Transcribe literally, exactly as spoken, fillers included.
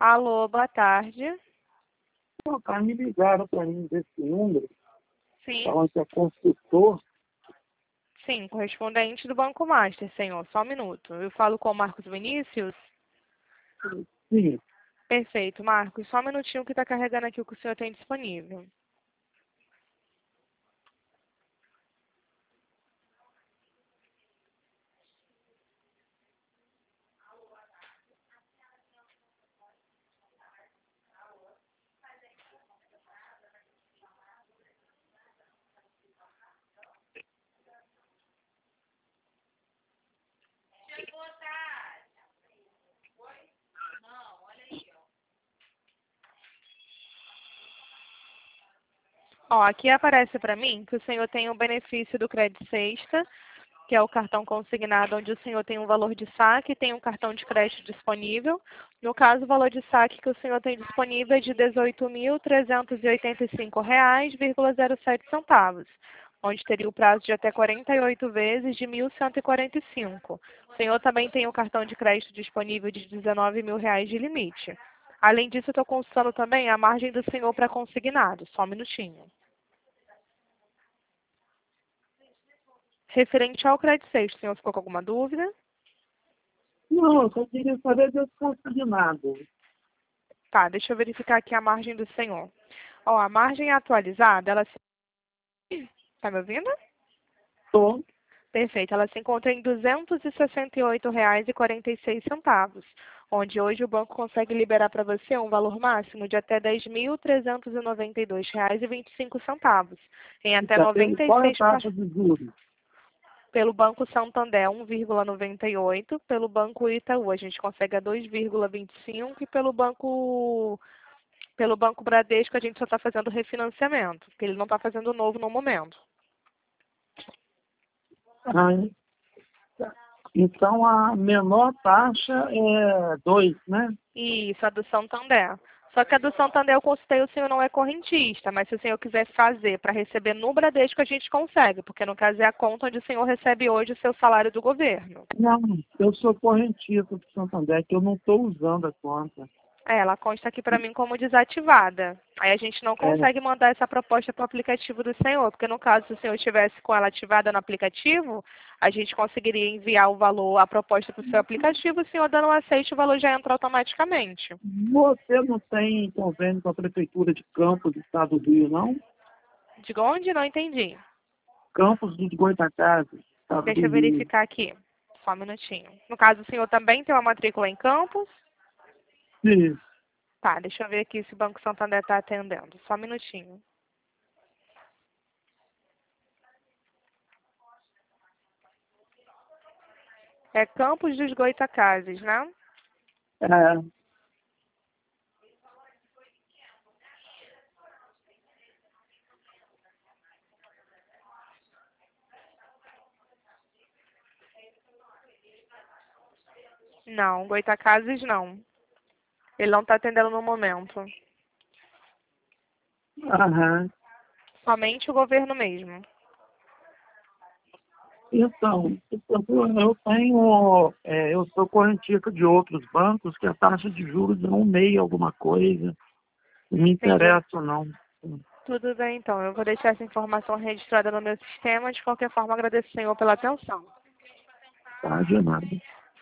Alô, boa tarde. Pô, cara, me ligaram para mim desse número, Sim, falando que é consultor. sim, correspondente do Banco Master, senhor. Só um minuto. Eu falo com o Marcos Vinícius? Sim, Perfeito, Marcos. Só um minutinho que está carregando aqui o que o senhor tem disponível. Ó, aqui aparece para mim que o senhor tem o benefício do Crédito Sexta, que é o cartão consignado, onde o senhor tem um valor de saque e tem um cartão de crédito disponível. No caso, o valor de saque que o senhor tem disponível é de dezoito mil trezentos e oitenta e cinco reais e zero sete centavos, onde teria o prazo de até quarenta e oito vezes de mil cento e quarenta e cinco. O senhor também tem o cartão de crédito disponível de dezenove mil reais de limite. Além disso, eu estou consultando também a margem do senhor para consignado. Só um minutinho. Referente ao crédito sexto, o senhor ficou com alguma dúvida? não, eu só queria saber desse consignado. Tá, deixa eu verificar aqui a margem do senhor. Ó, a margem atualizada, ela se... Tá me ouvindo? Tô. Perfeito, ela se encontra em duzentos e sessenta e oito reais e quarenta e seis centavos, onde hoje o banco consegue liberar para você um valor máximo de até dez mil trezentos e noventa e dois reais e vinte e cinco centavos, em até Já teve noventa e qual é a seis par... taxa de juros? Pelo Banco Santander um vírgula noventa e oito, pelo Banco Itaú a gente consegue a dois vírgula vinte e cinco e pelo Banco Pelo Banco Bradesco a gente só está fazendo refinanciamento, porque ele não está fazendo novo no momento. Ah, então a menor taxa é dois, né? Isso, a do Santander. Só que a do Santander eu consultei, o senhor não é correntista, mas se o senhor quiser fazer para receber no Bradesco, a gente consegue, porque no caso é a conta onde o senhor recebe hoje o seu salário do governo. Não, eu sou correntista do Santander, que eu não estou usando a conta. É, ela consta aqui para mim como desativada. Aí a gente não É, consegue mandar essa proposta para o aplicativo do senhor, porque no caso, se o senhor estivesse com ela ativada no aplicativo, a gente conseguiria enviar o valor, a proposta para o seu aplicativo, o senhor dando um aceite, o valor já entra automaticamente. você não tem convênio com a Prefeitura de Campos, do Estado do Rio, não? De onde? Não entendi. Campos dos Goitacazes, Estado Deixa do eu Rio. verificar aqui. Só um minutinho. No caso, o senhor também tem uma matrícula em Campos? Sim. Tá, deixa eu ver aqui se o Banco Santander está atendendo. Só um minutinho. É Campos dos Goitacazes, né? É, Não, Goitacazes não. Ele não está atendendo no momento. aham. Somente o governo mesmo. Então, eu tenho, é, eu sou correntista de outros bancos que a taxa de juros é um meio alguma coisa. Não me Entendi. interessa, não. Tudo bem, então. Eu vou deixar essa informação registrada no meu sistema. De qualquer forma, agradeço ao senhor pela atenção. Tá de nada.